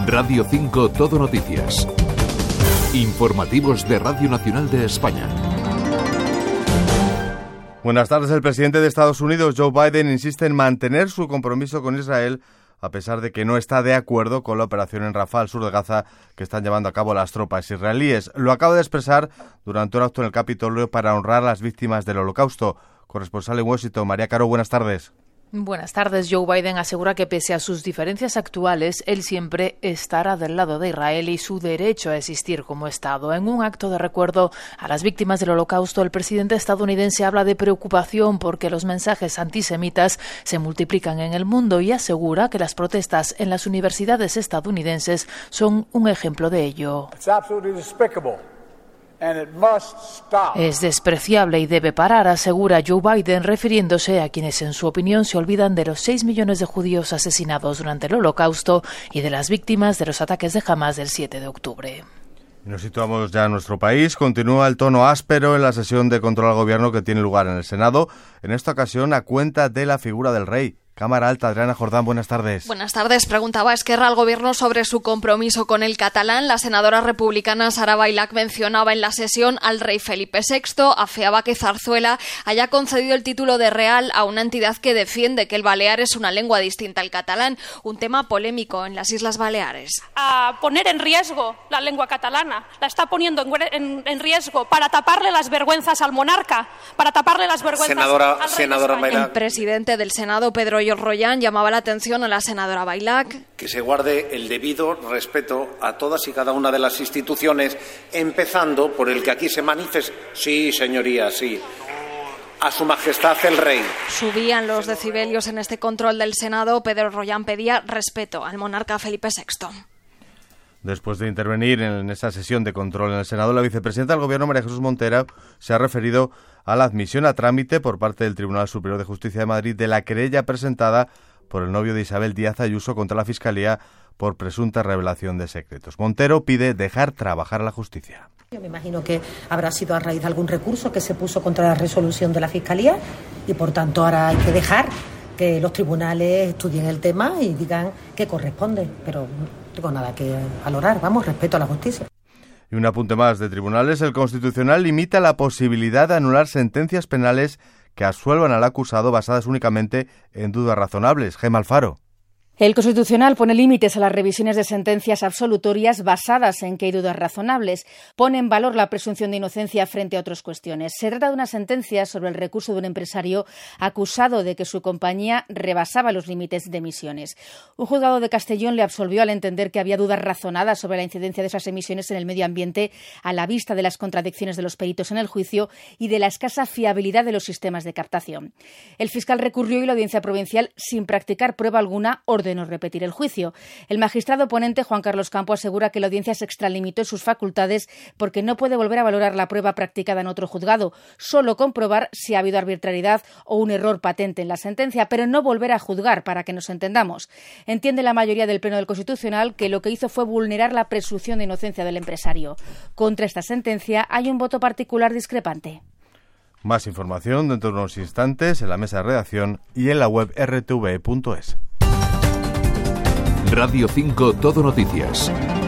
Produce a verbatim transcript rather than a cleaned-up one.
Radio cinco Todo Noticias. Informativos de Radio Nacional de España. Buenas tardes. El presidente de Estados Unidos, Joe Biden, insiste en mantener su compromiso con Israel a pesar de que no está de acuerdo con la operación en Rafah, al sur de Gaza, que están llevando a cabo las tropas israelíes. Lo acaba de expresar durante un acto en el Capitolio para honrar a las víctimas del Holocausto. Corresponsal en Washington, María Caro, buenas tardes. Buenas tardes. Joe Biden asegura que pese a sus diferencias actuales, él siempre estará del lado de Israel y su derecho a existir como Estado. En un acto de recuerdo a las víctimas del Holocausto, el presidente estadounidense habla de preocupación porque los mensajes antisemitas se multiplican en el mundo y asegura que las protestas en las universidades estadounidenses son un ejemplo de ello. Es despreciable y debe parar, asegura Joe Biden, refiriéndose a quienes, en su opinión, se olvidan de los seis millones de judíos asesinados durante el Holocausto y de las víctimas de los ataques de Hamás del siete de octubre. Nos situamos ya en nuestro país. Continúa el tono áspero en la sesión de control al gobierno que tiene lugar en el Senado, en esta ocasión a cuenta de la figura del rey. Cámara Alta, Adriana Jordán, buenas tardes. Buenas tardes. Preguntaba Esquerra al Gobierno sobre su compromiso con el catalán. La senadora republicana Sara Bailac mencionaba en la sesión al rey Felipe sexto, afeaba que Zarzuela haya concedido el título de real a una entidad que defiende que el balear es una lengua distinta al catalán, un tema polémico en las Islas Baleares. A poner en riesgo la lengua catalana, la está poniendo en, en, en riesgo para taparle las vergüenzas al monarca, para taparle las vergüenzas senadora, al rey senadora de España. El presidente del Senado, Pedro Royan, llamaba la atención a la senadora Bailac. Que se guarde el debido respeto a todas y cada una de las instituciones, empezando por el que aquí se manifiesta. Sí, señoría, sí. A su majestad el rey. Subían los decibelios en este control del Senado. Pedro Royan pedía respeto al monarca Felipe sexto. Después de intervenir en esa sesión de control en el Senado, la vicepresidenta del Gobierno, María Jesús Montero, se ha referido a la admisión a trámite por parte del Tribunal Superior de Justicia de Madrid de la querella presentada por el novio de Isabel Díaz Ayuso contra la Fiscalía por presunta revelación de secretos. Montero pide dejar trabajar a la justicia. Yo me imagino que habrá sido a raíz de algún recurso que se puso contra la resolución de la Fiscalía y, por tanto, ahora hay que dejar que los tribunales estudien el tema y digan qué corresponde, pero no tengo nada que valorar, vamos, respeto a la justicia. Y un apunte más de tribunales, el Constitucional limita la posibilidad de anular sentencias penales que absuelvan al acusado basadas únicamente en dudas razonables. Gemma Alfaro. El Constitucional pone límites a las revisiones de sentencias absolutorias basadas en que hay dudas razonables. Pone en valor la presunción de inocencia frente a otras cuestiones. Se trata de una sentencia sobre el recurso de un empresario acusado de que su compañía rebasaba los límites de emisiones. Un juzgado de Castellón le absolvió al entender que había dudas razonadas sobre la incidencia de esas emisiones en el medio ambiente a la vista de las contradicciones de los peritos en el juicio y de la escasa fiabilidad de los sistemas de captación. El fiscal recurrió y la audiencia provincial, sin practicar prueba alguna, ordenó de no repetir el juicio. El magistrado ponente Juan Carlos Campo asegura que la audiencia se extralimitó en sus facultades porque no puede volver a valorar la prueba practicada en otro juzgado, solo comprobar si ha habido arbitrariedad o un error patente en la sentencia, pero no volver a juzgar, para que nos entendamos. Entiende la mayoría del Pleno del Constitucional que lo que hizo fue vulnerar la presunción de inocencia del empresario. Contra esta sentencia hay un voto particular discrepante. Más información dentro de unos instantes en la mesa de redacción y en la web r t v punto es. Radio cinco Todo Noticias.